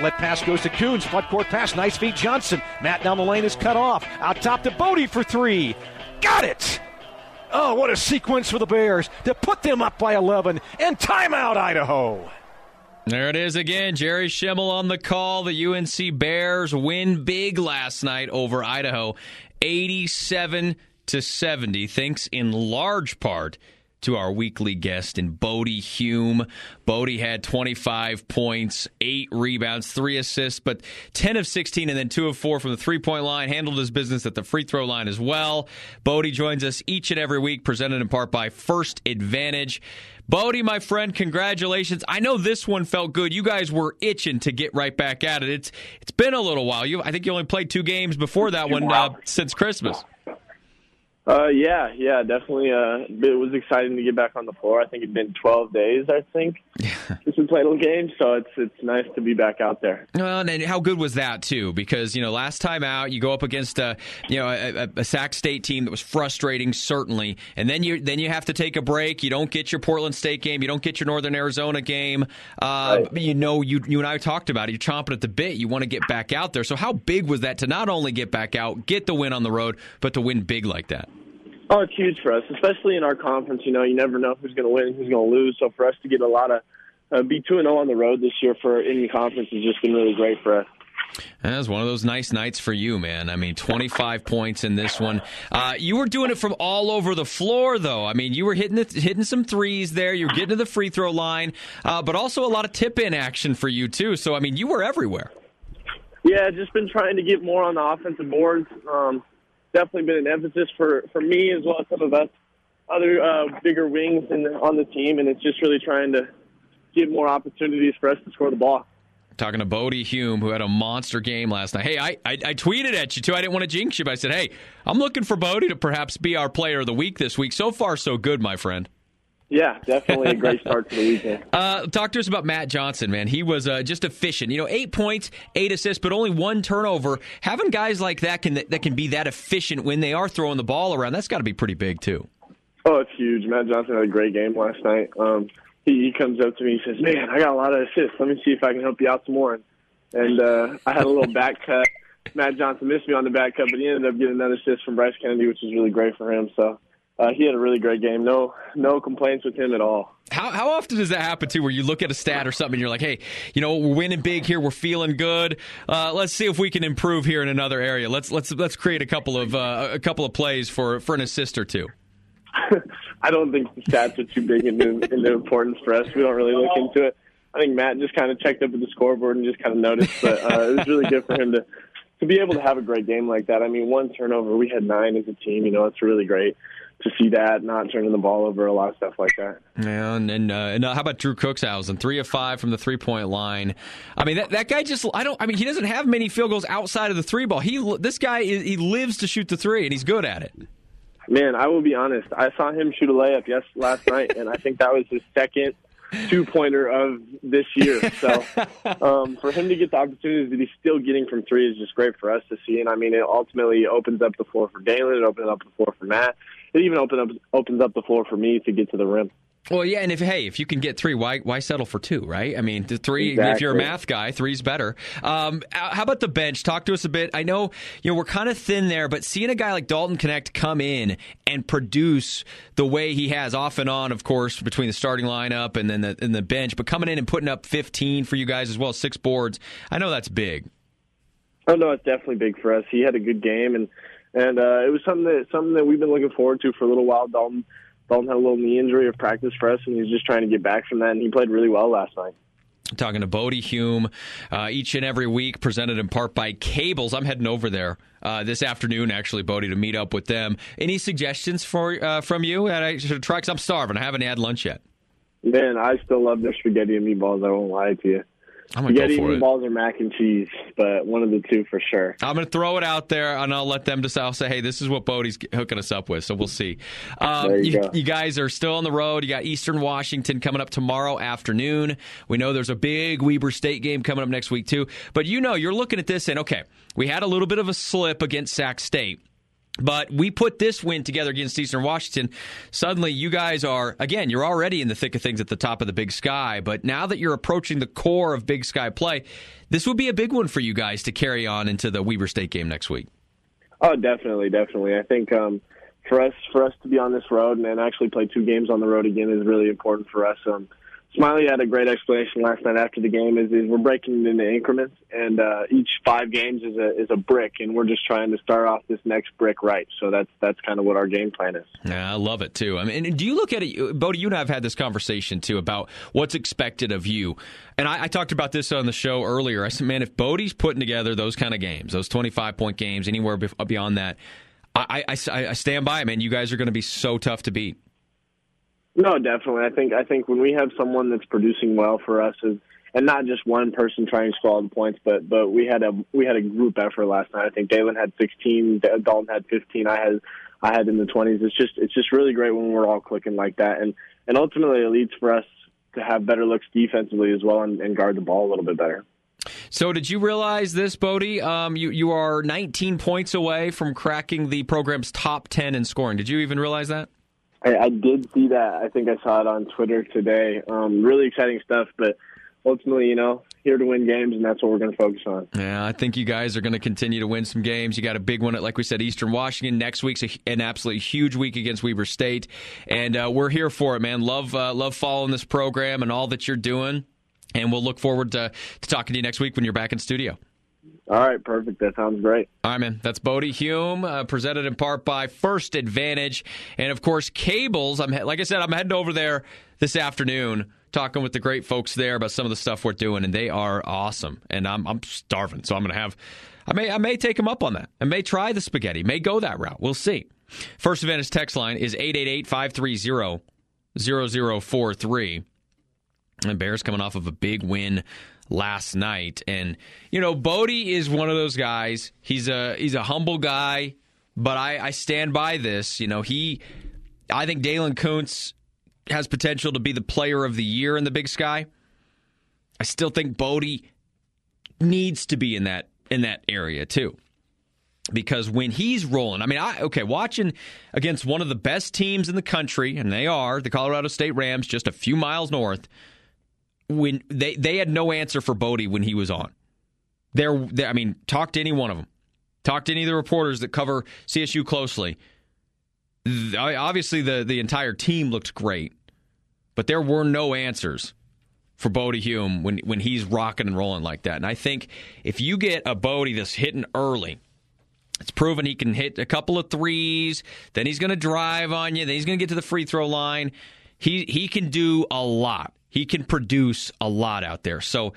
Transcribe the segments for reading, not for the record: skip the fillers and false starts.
Outlet pass goes to Coons. Front court pass. Nice feed, Johnson. Matt down the lane is cut off. Out top to Bodie for three. Got it! Oh, what a sequence for the Bears to put them up by 11. And timeout, Idaho. There it is again. Jerry Schimmel on the call. The UNC Bears win big last night over Idaho, 87-70. Thanks in large part to our weekly guest in Bodie Hume. Bodie had 25 points, 8 rebounds, 3 assists, but 10 of 16 and then 2 of 4 from the three-point line. Handled his business at the free throw line as well. Bodie joins us each and every week, presented in part by First Advantage. Bodie, my friend, congratulations. I know this one felt good. You guys were itching to get right back at it. It's been a little while. I think you only played 2 games before that one since Christmas. Yeah, definitely. It was exciting to get back on the floor. I think it'd been 12 days, since we played a game, so it's nice to be back out there. Well, and how good was that too? Because last time out, you go up against a Sac State team that was frustrating, certainly, and then you have to take a break. You don't get your Portland State game, you don't get your Northern Arizona game. Right. You and I talked about it. You're chomping at the bit. You want to get back out there. So how big was that to not only get back out, get the win on the road, but to win big like that? Oh, it's huge for us, especially in our conference. You never know who's going to win and who's going to lose. So for us to get a lot of be 2-0 on the road this year for any conference has just been really great for us. That was one of those nice nights for you, man. I mean, 25 points in this one. You were doing it from all over the floor, though. I mean, you were hitting some threes there. You were getting to the free throw line, but also a lot of tip-in action for you, too. So, I mean, you were everywhere. Yeah, just been trying to get more on the offensive boards. Definitely been an emphasis for me as well as some of us other bigger wings on the team, and it's just really trying to get more opportunities for us to score the ball. Talking to Bodie Hume, who had a monster game last night. Hey, I tweeted at you, too. I didn't want to jinx you, but I said, hey, I'm looking for Bodie to perhaps be our player of the week this week. So far, so good, my friend. Yeah, definitely a great start to the weekend. Talk to us about Matt Johnson, man. He was just efficient. 8 points, 8 assists, but only 1 turnover. Having guys like that can be that efficient when they are throwing the ball around, that's got to be pretty big, too. Oh, it's huge. Matt Johnson had a great game last night. He comes up to me and says, man, I got a lot of assists. Let me see if I can help you out some more. And I had a little back cut. Matt Johnson missed me on the back cut, but he ended up getting another assist from Bryce Kennedy, which was really great for him. So he had a really great game. No complaints with him at all. How often does that happen, too, where you look at a stat or something and you're like, hey, we're winning big here. We're feeling good. Let's see if we can improve here in another area. Let's create a couple of plays for an assist or two. I don't think the stats are too big into importance for us. We don't really look into it. I think Matt just kind of checked up at the scoreboard and just kind of noticed. But it was really good for him to be able to have a great game like that. I mean, 1 turnover. We had 9 as a team. It's really great to see that, not turning the ball over, a lot of stuff like that. Yeah, and how about Drew Cookshausen? 3 of 5 from the three-point line. I mean, that guy just he doesn't have many field goals outside of the three ball. This guy he lives to shoot the three, and he's good at it. Man, I will be honest. I saw him shoot a layup last night, and I think that was his second 2-pointer of this year. So for him to get the opportunities that he's still getting from 3 is just great for us to see. And, I mean, it ultimately opens up the floor for Dalen. It opens up the floor for Matt. It even opens up the floor for me to get to the rim. Well, yeah, and if you can get 3, why settle for 2, right? I mean, the 3. Exactly. If you're a math guy, 3's better. How about the bench? Talk to us a bit. I know we're kind of thin there, but seeing a guy like Dalton Knecht come in and produce the way he has off and on, of course, between the starting lineup and then the bench, but coming in and putting up 15 for you guys as well, 6 boards. I know that's big. Oh no, it's definitely big for us. He had a good game, and it was something that we've been looking forward to for a little while. Dalton had a little knee injury of practice for us, and he's just trying to get back from that, and he played really well last night. Talking to Bodie Hume each and every week, presented in part by Cables. I'm heading over there this afternoon, actually, Bodie, to meet up with them. Any suggestions from you? I should try, because I'm starving. I haven't had lunch yet. Man, I still love their spaghetti and meatballs. I won't lie to you. I'm going to go for it. Spaghetti, meatballs, or mac and cheese, but one of the 2 for sure. I'm going to throw it out there, and I'll let them decide. I'll say, hey, this is what Bodie's hooking us up with, so we'll see. You guys are still on the road. You got Eastern Washington coming up tomorrow afternoon. We know there's a big Weber State game coming up next week, too. But you're looking at this and, okay, we had a little bit of a slip against Sac State. But we put this win together against Eastern Washington. Suddenly, you guys are, again, you're already in the thick of things at the top of the Big Sky. But now that you're approaching the core of Big Sky play, this would be a big one for you guys to carry on into the Weber State game next week. Oh, definitely. I think for us to be on this road and actually play 2 games on the road again is really important for us. Smiley had a great explanation last night after the game. Is we're breaking it into increments, and each 5 games is a brick, and we're just trying to start off this next brick right. So that's kind of what our game plan is. Yeah, I love it too. I mean, do you look at it, Bodie? You and I have had this conversation too about what's expected of you, and I talked about this on the show earlier. I said, man, if Bodie's putting together those kind of games, those 25-point games, anywhere beyond that, I stand by it, man. You guys are going to be so tough to beat. No, definitely. I think when we have someone that's producing well for us, and not just one person trying to score all the points, but we had a group effort last night. I think Dalen had 16, Dalton had 15. I had in the 20s. It's just really great when we're all clicking like that, and ultimately it leads for us to have better looks defensively as well and guard the ball a little bit better. So did you realize this, Bodie? You are 19 points away from cracking the program's top 10 in scoring. Did you even realize that? I did see that. I think I saw it on Twitter today. Really exciting stuff, but ultimately, here to win games, and that's what we're going to focus on. Yeah, I think you guys are going to continue to win some games. You got a big one at, like we said, Eastern Washington. Next week's an absolutely huge week against Weber State, and we're here for it, man. Love following this program and all that you're doing, and we'll look forward to talking to you next week when you're back in studio. All right, perfect. That sounds great. All right, man. That's Bodie Hume, presented in part by First Advantage. And, of course, Cables. Like I said, I'm heading over there this afternoon, talking with the great folks there about some of the stuff we're doing, and they are awesome. And I'm starving, so I'm going to have – I may take them up on that. I may try the spaghetti. May go that route. We'll see. First Advantage text line is 888-530-0043. And Bears coming off of a big win last night. And, Bodie is one of those guys. He's a humble guy, but I stand by this. I think Dalen Kuntz has potential to be the player of the year in the Big Sky. I still think Bodie needs to be in that area too. Because when he's rolling, watching against one of the best teams in the country, and they are the Colorado State Rams, just a few miles north, when they had no answer for Bodie when he was on. Talk to any one of them. Talk to any of the reporters that cover CSU closely. Obviously, the entire team looked great, but there were no answers for Bodie Hume when he's rocking and rolling like that. And I think if you get a Bodie that's hitting early, it's proven he can hit a couple of threes, then he's going to drive on you, then he's going to get to the free throw line. He can do a lot. He can produce a lot out there. So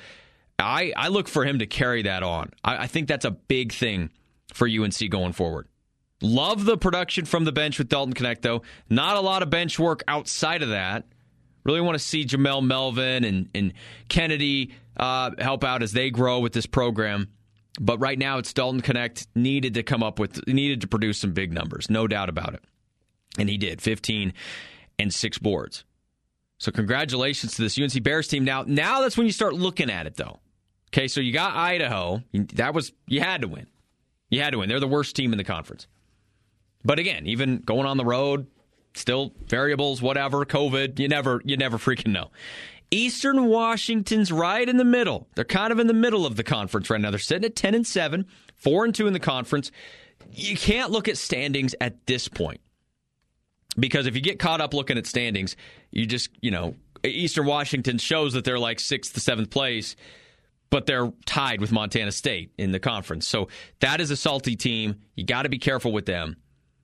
I look for him to carry that on. I think that's a big thing for UNC going forward. Love the production from the bench with Dalton Knecht, though. Not a lot of bench work outside of that. Really want to see Jamel Melvin and Kennedy help out as they grow with this program. But right now, it's Dalton Knecht needed to produce some big numbers, no doubt about it. And he did, 15 and 6 boards. So congratulations to this UNC Bears team. Now that's when you start looking at it, though. Okay, so you got Idaho. You had to win. You had to win. They're the worst team in the conference. But again, even going on the road, still variables, whatever, COVID, you never freaking know. Eastern Washington's right in the middle. They're kind of in the middle of the conference right now. They're sitting at 10-7, 4-2 in the conference. You can't look at standings at this point. Because if you get caught up looking at standings, you just, Eastern Washington shows that they're like 6th to 7th place, but they're tied with Montana State in the conference. So that is a salty team. You got to be careful with them.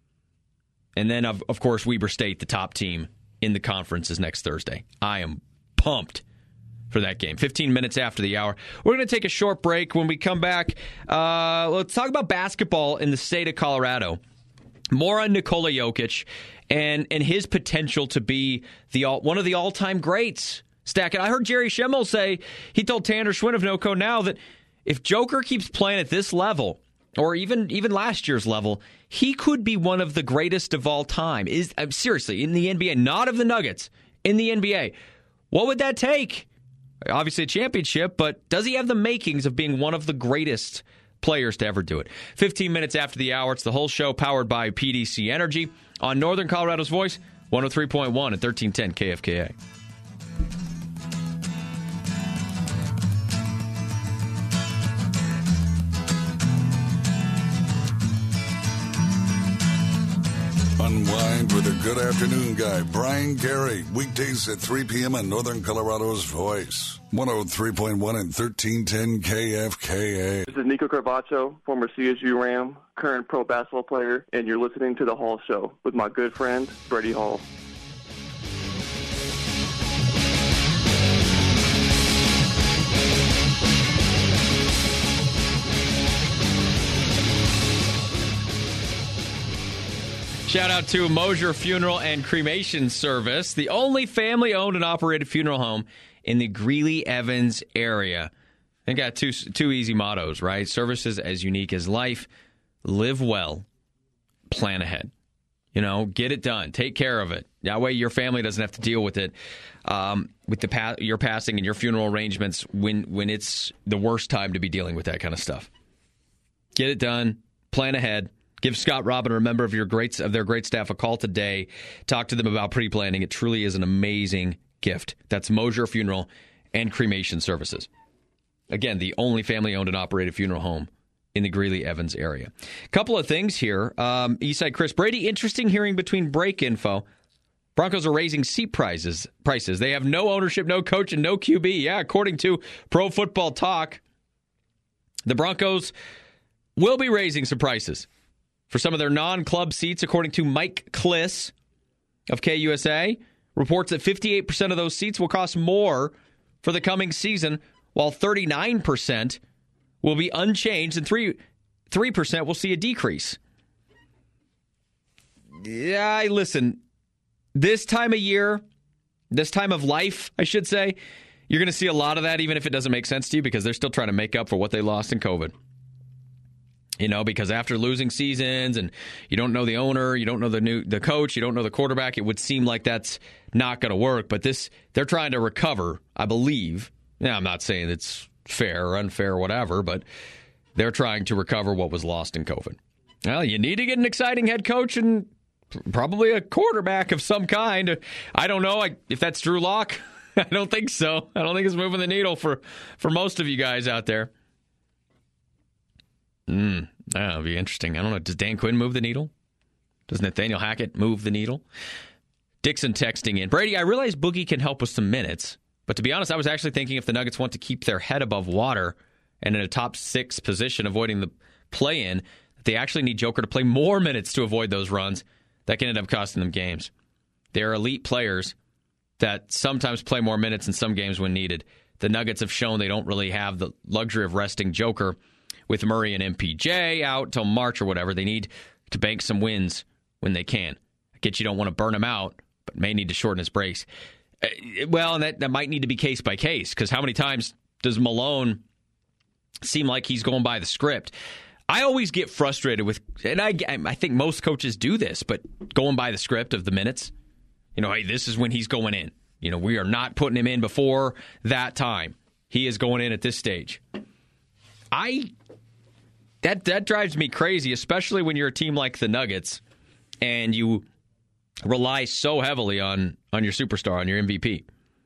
And then, of course, Weber State, the top team in the conference, is next Thursday. I am pumped for that game. 15 minutes after the hour. We're going to take a short break. When we come back, let's talk about basketball in the state of Colorado. More on Nikola Jokic and his potential to be one of the all-time greats. Stackett, I heard Jerry Schemmel say, he told Tanner Schwinn of NoCo Now that if Joker keeps playing at this level, or even last year's level, he could be one of the greatest of all time. Seriously, in the NBA, not of the Nuggets, in the NBA. What would that take? Obviously a championship, but does he have the makings of being one of the greatest players to ever do it. 15 minutes after the hour, it's the whole show powered by PDC Energy on Northern Colorado's Voice, 103.1 and 1310 KFKA. Unwind with a good afternoon guy, Brian Carey. Weekdays at 3 p.m. on Northern Colorado's Voice. 103.1 and 1310 KFKA. This is Nico Carvacho, former CSU Ram, current pro basketball player, and you're listening to The Hall Show with my good friend, Brady Hall. Shout out to Mosier Funeral and Cremation Service, the only family-owned and operated funeral home in the Greeley-Evans area. They got two easy mottos, right? Services as unique as life, live well, plan ahead. You know, get it done, take care of it. That way your family doesn't have to deal with it, with your passing and your funeral arrangements when it's the worst time to be dealing with that kind of stuff. Get it done, plan ahead. Give Scott Robin, a member of their great staff, a call today. Talk to them about pre-planning. It truly is an amazing gift. That's Mosier Funeral and Cremation Services. Again, the only family-owned and operated funeral home in the Greeley-Evans area. Couple of things here. Eastside Chris Brady, interesting hearing between break info. Broncos are raising seat prices. They have no ownership, no coach, and no QB. Yeah, according to Pro Football Talk, the Broncos will be raising some prices for some of their non-club seats, according to Mike Kliss of KUSA, reports that 58% of those seats will cost more for the coming season, while 39% will be unchanged and 3% will see a decrease. Yeah, listen, this time of year, this time of life, I should say, you're going to see a lot of that, even if it doesn't make sense to you, because they're still trying to make up for what they lost in COVID. You know, because after losing seasons and you don't know the owner, you don't know the coach, you don't know the quarterback, it would seem like that's not going to work. But they're trying to recover, I believe. Now, I'm not saying it's fair or unfair or whatever, but they're trying to recover what was lost in COVID. Well, you need to get an exciting head coach and probably a quarterback of some kind. I don't know if that's Drew Lock. I don't think so. I don't think it's moving the needle for most of you guys out there. That'll be interesting. I don't know. Does Dan Quinn move the needle? Does Nathaniel Hackett move the needle? Dixon texting in. Brady, I realize Boogie can help with some minutes, but to be honest, I was actually thinking if the Nuggets want to keep their head above water and in a top 6 position avoiding the play-in, they actually need Joker to play more minutes to avoid those runs that can end up costing them games. They're elite players that sometimes play more minutes in some games when needed. The Nuggets have shown they don't really have the luxury of resting Joker with Murray and MPJ out till March or whatever. They need to bank some wins when they can. I get you don't want to burn him out, but may need to shorten his breaks. Well, and that might need to be case by case, because how many times does Malone seem like he's going by the script? I always get frustrated with, and I think most coaches do this, but going by the script of the minutes. You know, hey, this is when he's going in. You know, we are not putting him in before that time. He is going in at this stage. That drives me crazy, especially when you're a team like the Nuggets and you rely so heavily on your superstar, on your MVP.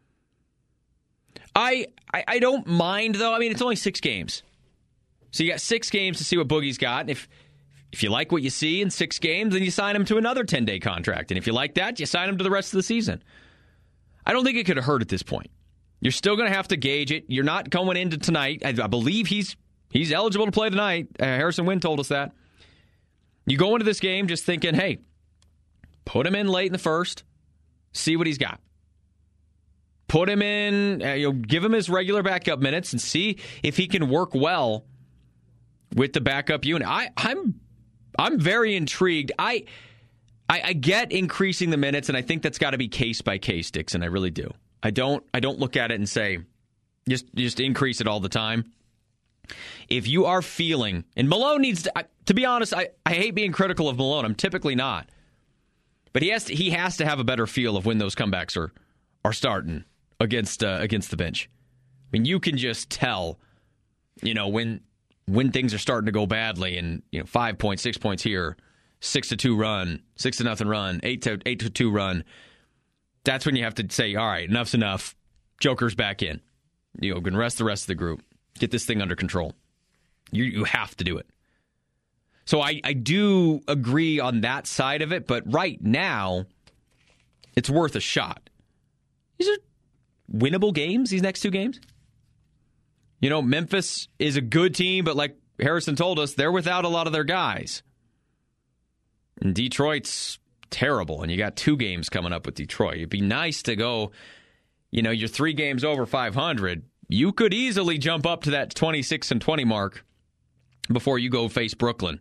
I don't mind, though. I mean, it's only 6 games. So you got 6 games to see what Boogie's got. And if you like what you see in 6 games, then you sign him to another 10-day contract. And if you like that, you sign him to the rest of the season. I don't think it could have hurt at this point. You're still going to have to gauge it. You're not going into tonight. I believe he's eligible to play tonight. Harrison Wind told us that. You go into this game just thinking, hey, put him in late in the first, see what he's got. Put him in, give him his regular backup minutes and see if he can work well with the backup unit. I'm very intrigued. I get increasing the minutes, and I think that's got to be case by case, Dixon. I really do. I don't look at it and say just increase it all the time. If you are feeling, and Malone needs to be honest, I hate being critical of Malone. I'm typically not. But he has to have a better feel of when those comebacks are starting against the bench. I mean, you can just tell, when when things are starting to go badly, and 5 points, 6 points here, 6-2 run, 6-0 run, 8-2 run. That's when you have to say, all right, enough's enough. Joker's back in. Can rest the rest of the group. Get this thing under control. You have to do it. So I do agree on that side of it, but right now, it's worth a shot. These are winnable games, these next two games. Memphis is a good team, but like Harrison told us, they're without a lot of their guys. And Detroit's terrible, and you got 2 games coming up with Detroit. It'd be nice to go, you're 3 games over 500. You could easily jump up to that 26-20 mark before you go face Brooklyn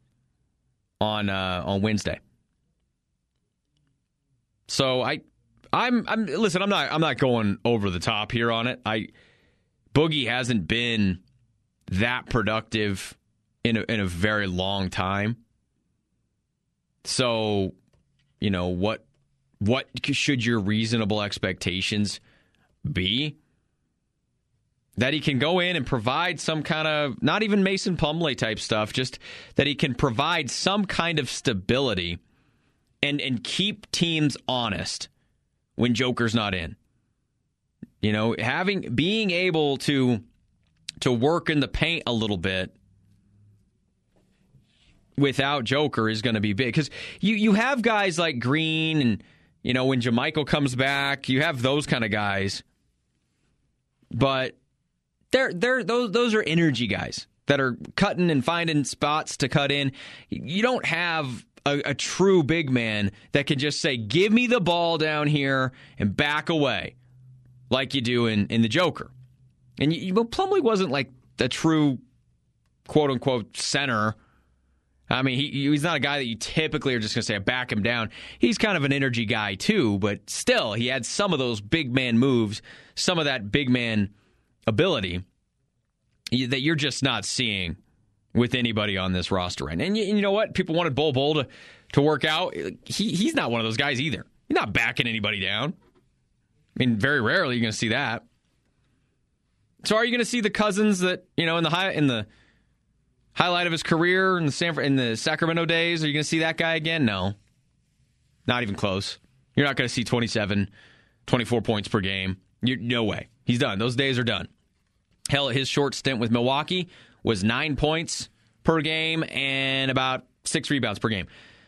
on Wednesday. So I'm listen. I'm not going over the top here on it. Boogie hasn't been that productive in a very long time. So, what should your reasonable expectations be? That he can go in and provide some kind of, not even Mason Plumlee type stuff, just that he can provide some kind of stability and keep teams honest when Joker's not in. Being able to work in the paint a little bit without Joker is going to be big, because you have guys like Green and when JaMychal comes back, you have those kind of guys, but those are energy guys that are cutting and finding spots to cut in. You don't have a true big man that can just say, give me the ball down here and back away like you do in the Joker. And Plumlee wasn't like a true quote-unquote center. I mean, he's not a guy that you typically are just going to say, back him down. He's kind of an energy guy too, but still, he had some of those big man moves, some of that big man ability that you're just not seeing with anybody on this roster right now. And you know what? People wanted Bol to work out. He's not one of those guys either. He's not backing anybody down. I mean, very rarely you're going to see that. So are you going to see the Cousins that, in the highlight of his career in the Sacramento days? Are you going to see that guy again? No. Not even close. You're not going to see 27, 24 points per game. No way. He's done. Those days are done. Hell, his short stint with Milwaukee was 9 points per game and about 6 rebounds per game.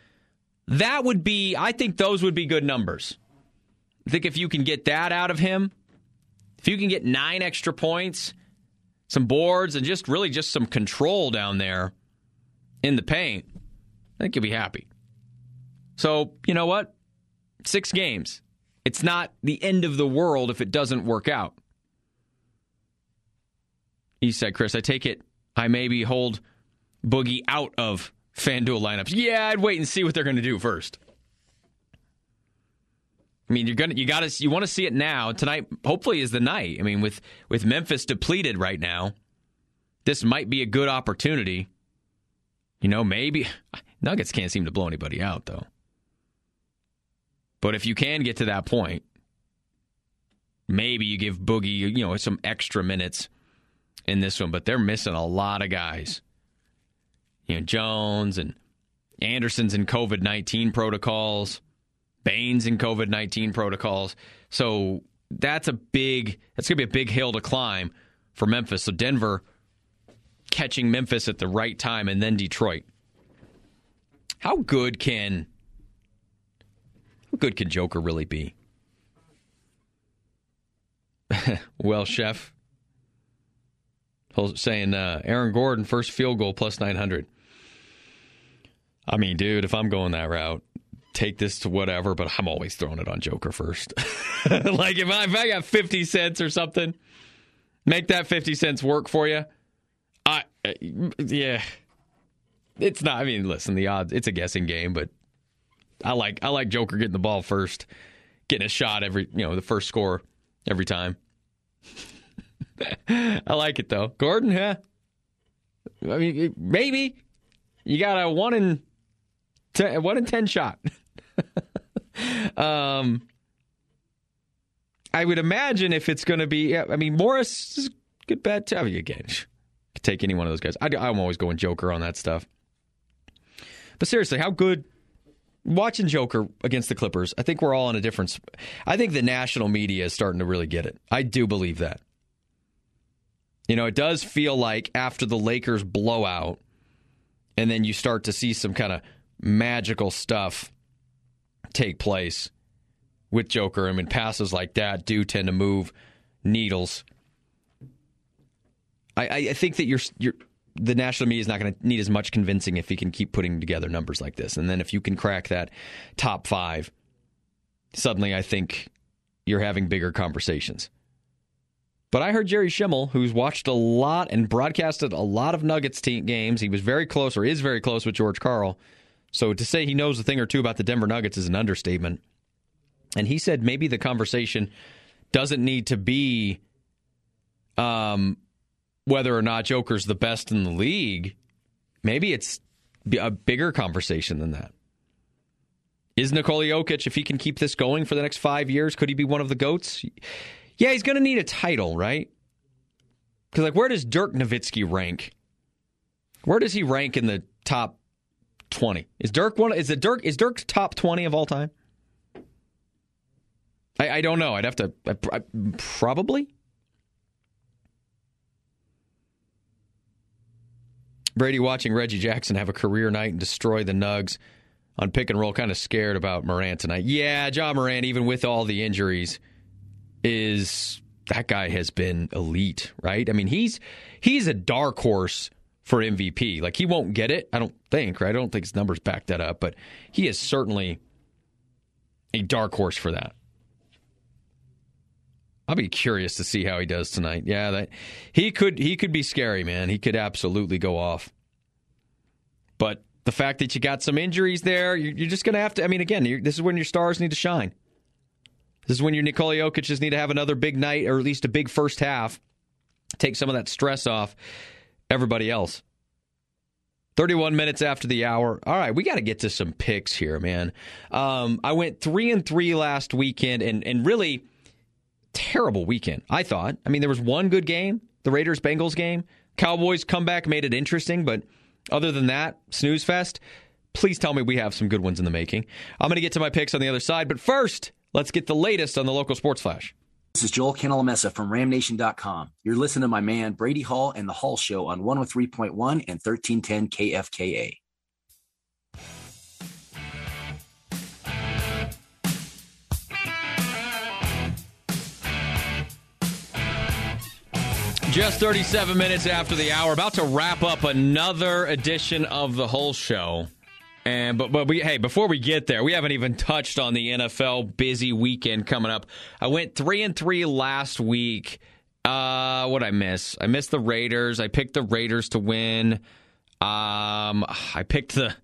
I think those would be good numbers. I think if you can get that out of him, if you can get 9 extra points, some boards, and just some control down there in the paint, I think you'll be happy. So, you know what? 6 games. It's not the end of the world if it doesn't work out. He said, Chris, I take it I maybe hold Boogie out of FanDuel lineups. Yeah, I'd wait and see what they're going to do first. I mean, you want to see it now. Tonight, hopefully, is the night. I mean, with Memphis depleted right now, this might be a good opportunity. Maybe Nuggets can't seem to blow anybody out, though. But if you can get to that point, maybe you give Boogie, some extra minutes in this one. But they're missing a lot of guys. Jones and Anderson's in COVID-19 protocols. Baines in COVID-19 protocols. So that's going to be a big hill to climb for Memphis. So Denver catching Memphis at the right time, and then Detroit. How good can Joker really be? Well, Chef saying Aaron Gordon first field goal plus 900. I mean, dude, if I'm going that route, take this to whatever, but I'm always throwing it on Joker first. Like if I got 50 cents or something, make that 50 cents work for you. Yeah, it's not. I mean, listen, the odds, it's a guessing game, but I like Joker getting the ball first, getting a shot the first score every time. I like it though. Gordon, I mean, maybe you got a 1 in 10 shot. I would imagine if it's going to be, Morris is a good bet too. Again, take any one of those guys. I'm always going Joker on that stuff. But seriously, how good... Watching Joker against the Clippers, I think we're all on a different... I think the national media is starting to really get it. I do believe that. You know, it does feel like after the Lakers blowout, and then you start to see some kind of magical stuff take place with Joker. I mean, passes like that do tend to move needles. I think that the national media is not going to need as much convincing if he can keep putting together numbers like this. And then if you can crack that top 5, suddenly I think you're having bigger conversations. But I heard Jerry Schimmel, who's watched a lot and broadcasted a lot of Nuggets games. He was very close, or is very close, with George Karl. So to say he knows a thing or two about the Denver Nuggets is an understatement. And he said maybe the conversation doesn't need to be whether or not Joker's the best in the league. Maybe it's a bigger conversation than that. Is Nikola Jokic, if he can keep this going for the next 5 years, could he be one of the GOATs? Yeah, he's going to need a title, right? Because, like, where does Dirk Nowitzki rank? Where does he rank in the top 20? Is Dirk top 20 of all time? I don't know. I'd have to probably. Brady watching Reggie Jackson have a career night and destroy the Nugs on pick and roll. Kind of scared about Morant tonight. Yeah, Ja Morant, even with all the injuries, that guy has been elite, right? I mean, he's a dark horse for MVP. Like, he won't get it, I don't think, right? I don't think his numbers back that up, but he is certainly a dark horse for that. I'll be curious to see how he does tonight. Yeah, he could be scary, man. He could absolutely go off. But the fact that you got some injuries there, you're just going to have to... I mean, again, this is when your stars need to shine. This is when your Nikola Jokic just need to have another big night, or at least a big first half. Take some of that stress off everybody else. 31 minutes after the hour. All right, we got to get to some picks here, man. I went 3-3 last weekend, and really... terrible weekend, I thought. I mean, there was one good game, the Raiders-Bengals game. Cowboys comeback made it interesting, but other than that, snooze fest. Please tell me we have some good ones in the making. I'm going to get to my picks on the other side, but first, let's get the latest on the local sports flash. This is Joel Kinalamessa from RamNation.com. You're listening to my man Brady Hall and the Hall Show on 103.1 and 1310 KFKA. Just 37 minutes after the hour, about to wrap up another edition of the Whole Show. But before we get there, we haven't even touched on the NFL busy weekend coming up. I went 3-3 last week. What'd I miss? I missed the Raiders. I picked the Raiders to win. I picked the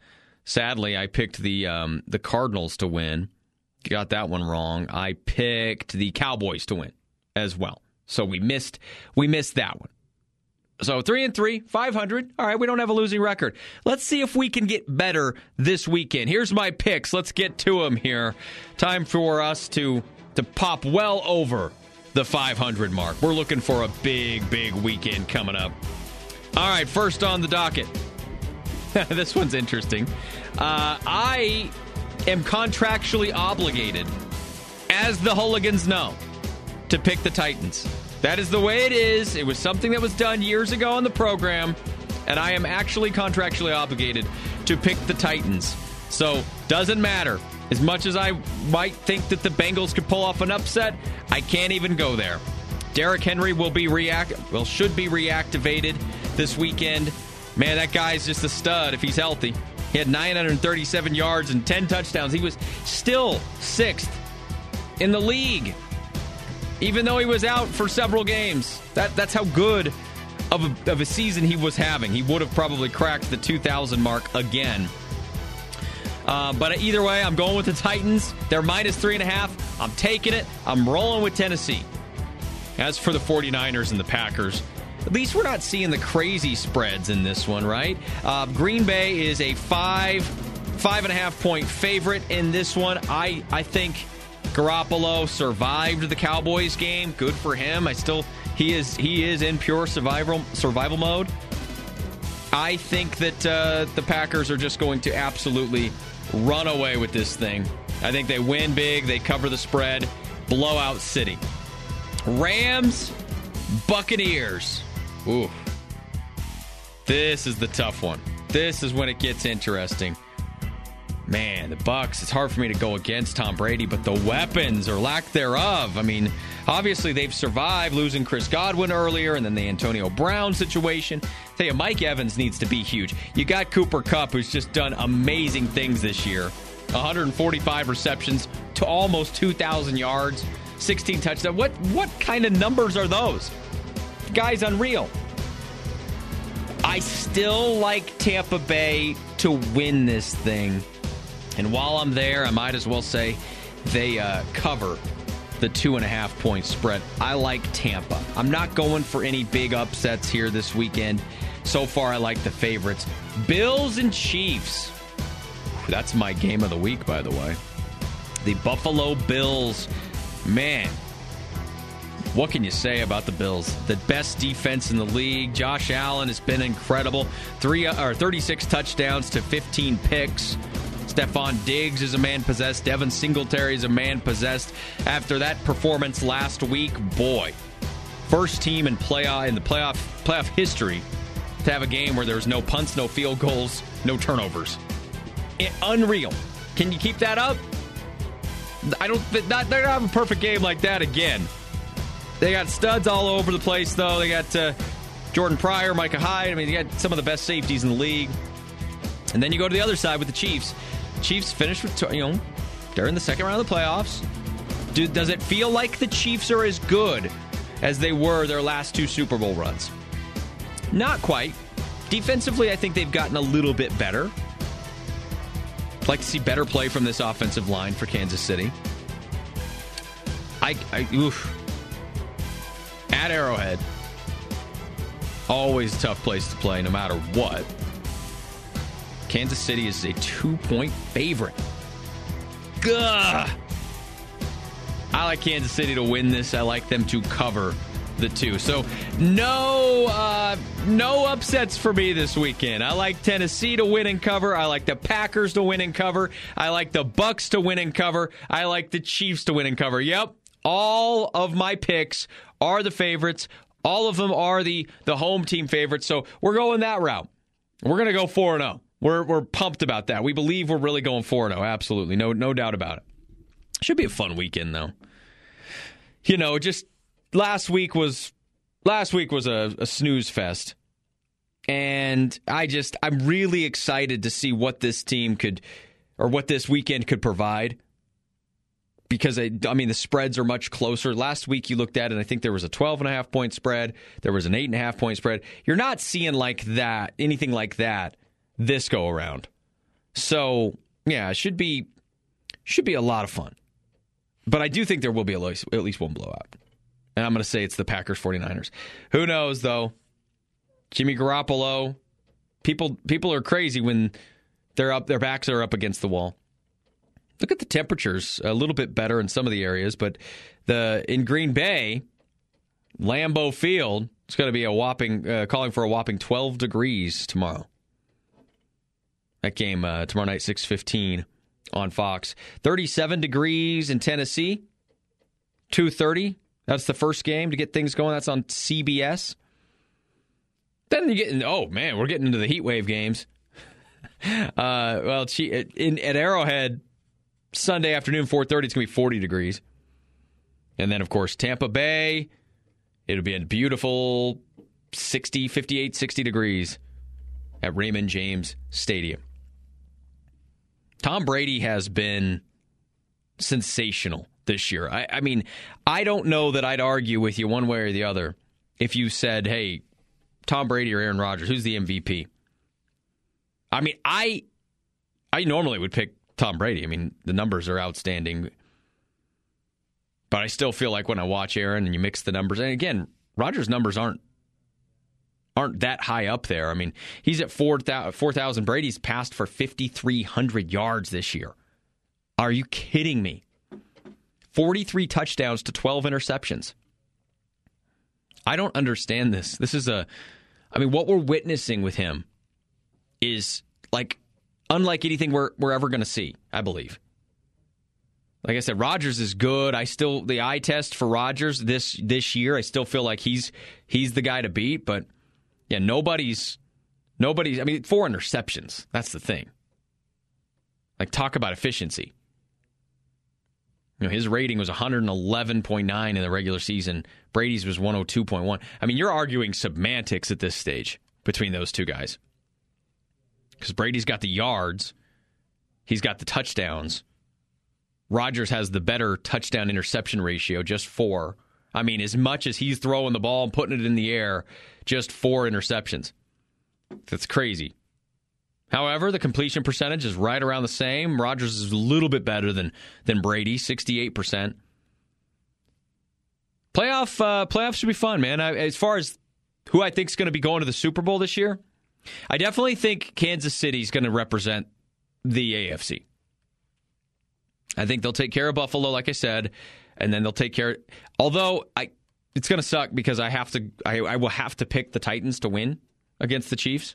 Cardinals to win. Got that one wrong. I picked the Cowboys to win as well. So we missed that one. So 3-3, 500. All right, we don't have a losing record. Let's see if we can get better this weekend. Here's my picks. Let's get to them here. Time for us to pop well over the 500 mark. We're looking for a big, big weekend coming up. All right, first on the docket. This one's interesting. I am contractually obligated, as the hooligans know, to pick the Titans. That is the way it is. It was something that was done years ago on the program, and I am actually contractually obligated to pick the Titans. So, doesn't matter. As much as I might think that the Bengals could pull off an upset, I can't even go there. Derrick Henry should be reactivated this weekend. Man, that guy's just a stud if he's healthy. He had 937 yards and 10 touchdowns. He was still 6th in the league, even though he was out for several games. That's how good of a season he was having. He would have probably cracked the 2,000 mark again. But either way, I'm going with the Titans. They're -3.5. I'm taking it. I'm rolling with Tennessee. As for the 49ers and the Packers, at least we're not seeing the crazy spreads in this one, right? Green Bay is a 5.5 point favorite in this one. I think Garoppolo survived the Cowboys game. Good for him. He is in pure survival mode. I think that the Packers are just going to absolutely run away with this thing. I think they win big. They cover the spread. Blowout city. Rams, Buccaneers. Ooh. This is the tough one. This is when it gets interesting. Man, the Bucs, it's hard for me to go against Tom Brady, but the weapons or lack thereof. I mean, obviously they've survived losing Chris Godwin earlier and then the Antonio Brown situation. I tell you, Mike Evans needs to be huge. You got Cooper Kupp, who's just done amazing things this year. 145 receptions to almost 2,000 yards, 16 touchdowns. What kind of numbers are those? The guy's unreal. I still like Tampa Bay to win this thing. And while I'm there, I might as well say they cover the 2.5-point spread. I like Tampa. I'm not going for any big upsets here this weekend. So far, I like the favorites. Bills and Chiefs. That's my game of the week, by the way. The Buffalo Bills. Man, what can you say about the Bills? The best defense in the league. Josh Allen has been incredible. 36 touchdowns to 15 picks. Stephon Diggs is a man possessed. Devin Singletary is a man possessed. After that performance last week, boy, first team in the playoff history to have a game where there's no punts, no field goals, no turnovers. Unreal. Can you keep that up? They're not have a perfect game like that again. They got studs all over the place, though. They got Jordan Pryor, Micah Hyde. I mean, you got some of the best safeties in the league. And then you go to the other side with the Chiefs. Chiefs finished with, they're in the second round of the playoffs. Does it feel like the Chiefs are as good as they were their last two Super Bowl runs? Not quite. Defensively, I think they've gotten a little bit better. I'd like to see better play from this offensive line for Kansas City. At Arrowhead, always a tough place to play no matter what. Kansas City is a 2-point favorite. Gah! I like Kansas City to win this. I like them to cover the 2. So no upsets for me this weekend. I like Tennessee to win and cover. I like the Packers to win and cover. I like the Bucs to win and cover. I like the Chiefs to win and cover. Yep, all of my picks are the favorites. All of them are the home team favorites. So we're going that route. We're going to go 4-0. We're pumped about that. We believe we're really going 4-0. Absolutely. No doubt about it. Should be a fun weekend, though. Just last week was a snooze fest. And I'm really excited to see what this team what this weekend could provide. Because, the spreads are much closer. Last week you looked at it, I think there was a 12.5-point spread. There was an 8.5-point spread. You're not seeing anything like that this go around. So, yeah, it should be a lot of fun. But I do think there will be at least one blowout. And I'm going to say it's the Packers 49ers. Who knows, though? Jimmy Garoppolo, people are crazy when their backs are up against the wall. Look at the temperatures, a little bit better in some of the areas, but in Green Bay, Lambeau Field, it's going to be calling for a whopping 12 degrees tomorrow. That game tomorrow night, 6:15 on Fox. 37 degrees in Tennessee, 2:30. That's the first game to get things going. That's on CBS. Then we're getting into the heat wave games. At Arrowhead, Sunday afternoon, 4:30, it's going to be 40 degrees. And then, of course, Tampa Bay, it'll be a beautiful 58, 60 degrees at Raymond James Stadium. Tom Brady has been sensational this year. I don't know that I'd argue with you one way or the other if you said, hey, Tom Brady or Aaron Rodgers, who's the MVP? I normally would pick Tom Brady. The numbers are outstanding. But I still feel like when I watch Aaron and you mix the numbers, and again, Rodgers' numbers aren't that high up there. He's at 4,000. Brady's passed for 5,300 yards this year. Are you kidding me? 43 touchdowns to 12 interceptions. I don't understand this. This is what we're witnessing with him is like unlike anything we're ever going to see, I believe. Like I said, Rodgers is good. The eye test for Rodgers this year, I still feel like he's the guy to beat. But yeah, nobody's. I mean, 4 interceptions. That's the thing. Like, talk about efficiency. His rating was 111.9 in the regular season. Brady's was 102.1. I mean, you're arguing semantics at this stage between those two guys. Because Brady's got the yards. He's got the touchdowns. Rodgers has the better touchdown-interception ratio, just 4. I mean, as much as he's throwing the ball and putting it in the air, just 4 interceptions. That's crazy. However, the completion percentage is right around the same. Rodgers is a little bit better than Brady, 68%. Playoffs should be fun, man. As far as who I think is going to be going to the Super Bowl this year, I definitely think Kansas City is going to represent the AFC. I think they'll take care of Buffalo, like I said, and then they'll take care. Although it's going to suck because I will have to pick the Titans to win against the Chiefs.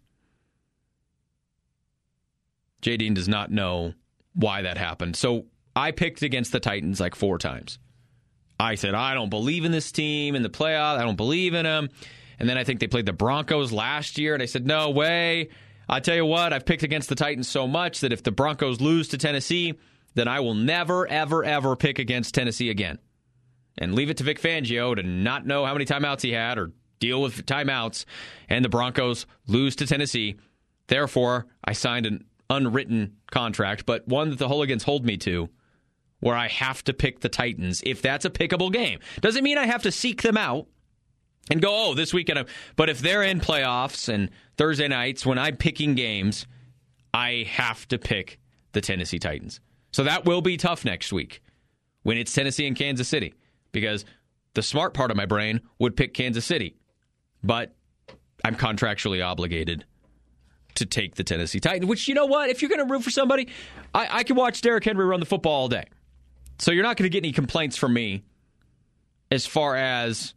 Jay Dean does not know why that happened. So I picked against the Titans like 4 times. I said, I don't believe in this team in the playoffs. I don't believe in them. And then I think they played the Broncos last year, and I said, no way. I tell you what, I've picked against the Titans so much that if the Broncos lose to Tennessee, then I will never, ever, ever pick against Tennessee again. And leave it to Vic Fangio to not know how many timeouts he had or deal with timeouts. And the Broncos lose to Tennessee. Therefore, I signed an unwritten contract, but one that the hooligans hold me to, where I have to pick the Titans if that's a pickable game. Doesn't mean I have to seek them out and go, oh, this weekend. But if they're in playoffs and Thursday nights when I'm picking games, I have to pick the Tennessee Titans. So that will be tough next week when it's Tennessee and Kansas City, because the smart part of my brain would pick Kansas City, but I'm contractually obligated to take the Tennessee Titans, which, you know what? If you're going to root for somebody, I can watch Derrick Henry run the football all day. So you're not going to get any complaints from me as far as,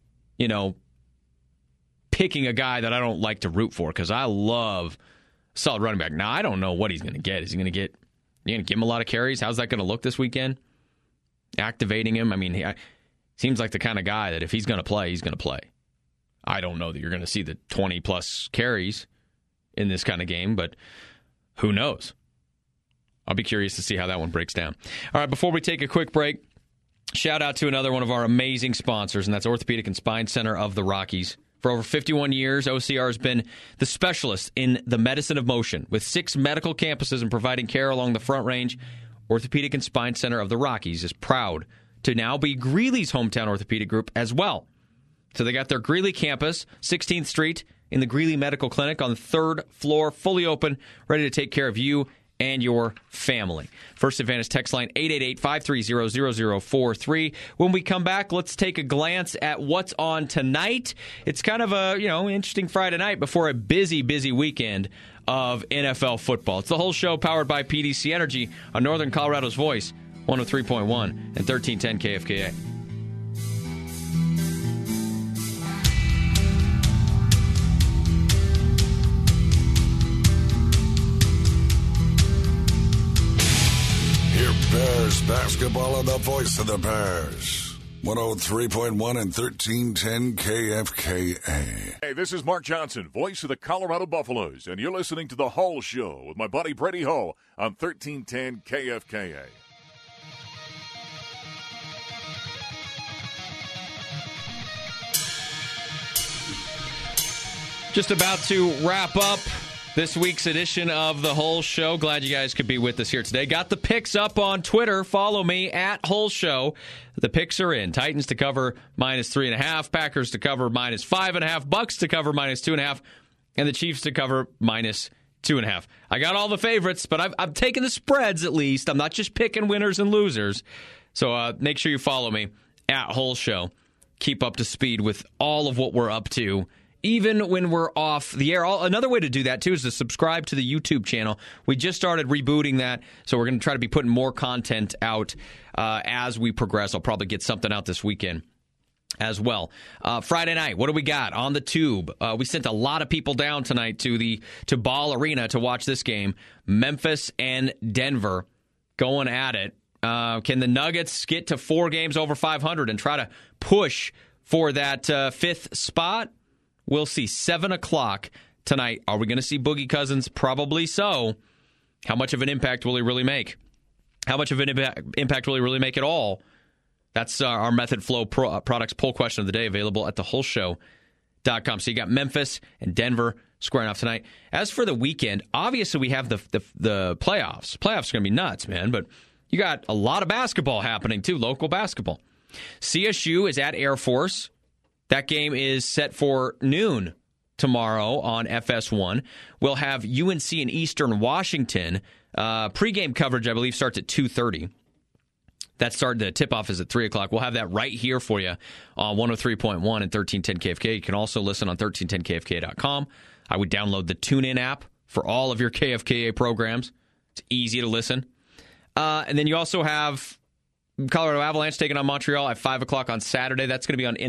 picking a guy that I don't like to root for, because I love solid running back. Now, I don't know what he's going to get. Is he going to get... You're going to give him a lot of carries? How's that going to look this weekend? Activating him? I mean, he seems like the kind of guy that if he's going to play, he's going to play. I don't know that you're going to see the 20-plus carries in this kind of game, but who knows? I'll be curious to see how that one breaks down. All right, before we take a quick break, shout out to another one of our amazing sponsors, and that's Orthopedic and Spine Center of the Rockies. For over 51 years, OCR has been the specialist in the medicine of motion. With 6 medical campuses and providing care along the Front Range, Orthopedic and Spine Center of the Rockies is proud to now be Greeley's hometown orthopedic group as well. So they got their Greeley campus, 16th Street, in the Greeley Medical Clinic on the 3rd floor, fully open, ready to take care of you and your family. First Advantage text line 888-530-0043. When we come back, let's take a glance at what's on tonight. It's kind of a, interesting Friday night before a busy, busy weekend of NFL football. It's the whole show powered by PDC Energy on Northern Colorado's Voice, 103.1 and 1310 KFKA. Bears basketball on the Voice of the Bears. 103.1 and 1310 KFKA. Hey, this is Mark Johnson, voice of the Colorado Buffaloes, and you're listening to The Hull Show with my buddy Brady Hull on 1310 KFKA. Just about to wrap up this week's edition of The Hull Show. Glad you guys could be with us here today. Got the picks up on Twitter. Follow me at Hull Show. The picks are in. Titans to cover -3.5. Packers to cover -5.5. Bucks to cover -2.5. And the Chiefs to cover -2.5. I got all the favorites, but I'm taking the spreads at least. I'm not just picking winners and losers. So make sure you follow me at Hull Show. Keep up to speed with all of what we're up to, even when we're off the air. Another way to do that, too, is to subscribe to the YouTube channel. We just started rebooting that, so we're going to try to be putting more content out as we progress. I'll probably get something out this weekend as well. Friday night, what do we got on the tube? We sent a lot of people down tonight to Ball Arena to watch this game. Memphis and Denver going at it. Can the Nuggets get to 4 games over 500 and try to push for that 5th spot? We'll see. 7 o'clock tonight. Are we going to see Boogie Cousins? Probably so. How much of an impact will he really make? How much of an impact will he really make at all? That's our Method Flow Products poll question of the day, available at thewholeshow.com. So you got Memphis and Denver squaring off tonight. As for the weekend, obviously we have the playoffs. Playoffs are going to be nuts, man. But you got a lot of basketball happening, too, local basketball. CSU is at Air Force. That game is set for noon tomorrow on FS1. We'll have UNC and Eastern Washington. Pre-game coverage, I believe, starts at 2:30. The tip-off is at 3 o'clock. We'll have that right here for you on 103.1 and 1310 KFK. You can also listen on 1310KFK.com. I would download the TuneIn app for all of your KFKA programs. It's easy to listen. And then you also have Colorado Avalanche taking on Montreal at 5 o'clock on Saturday. That's going to be on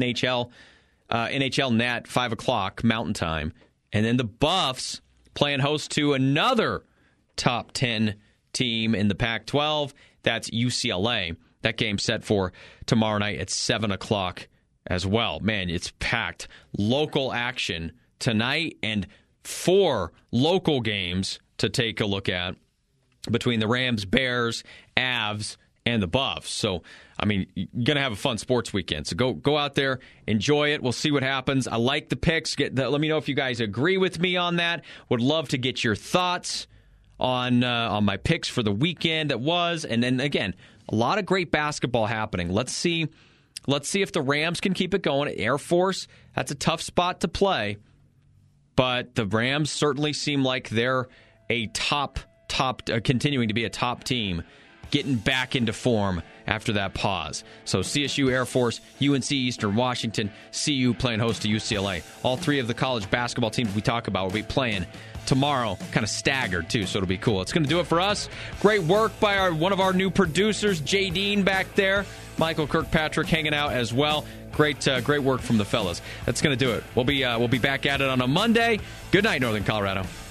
NHL Net, 5 o'clock Mountain Time. And then the Buffs playing host to another top 10 team in the Pac-12. That's UCLA. That game's set for tomorrow night at 7 o'clock as well. Man, it's packed. Local action tonight and 4 local games to take a look at between the Rams, Bears, Avs, and the Buffs. So, I mean, you're going to have a fun sports weekend. So go out there, enjoy it. We'll see what happens. I like the picks. Let me know if you guys agree with me on that. Would love to get your thoughts on my picks for the weekend that was. And then, again, a lot of great basketball happening. Let's see if the Rams can keep it going. Air Force, that's a tough spot to play. But the Rams certainly seem like they're a continuing to be a top team, getting back into form after that pause. So CSU, Air Force, UNC, Eastern Washington, CU playing host to UCLA. All 3 of the college basketball teams we talk about will be playing tomorrow, kind of staggered too, so it'll be cool. It's going to do it for us. Great work by one of our new producers, Jay Dean back there. Michael Kirkpatrick hanging out as well. Great work from the fellas. That's going to do it. We'll be back at it on a Monday. Good night, Northern Colorado.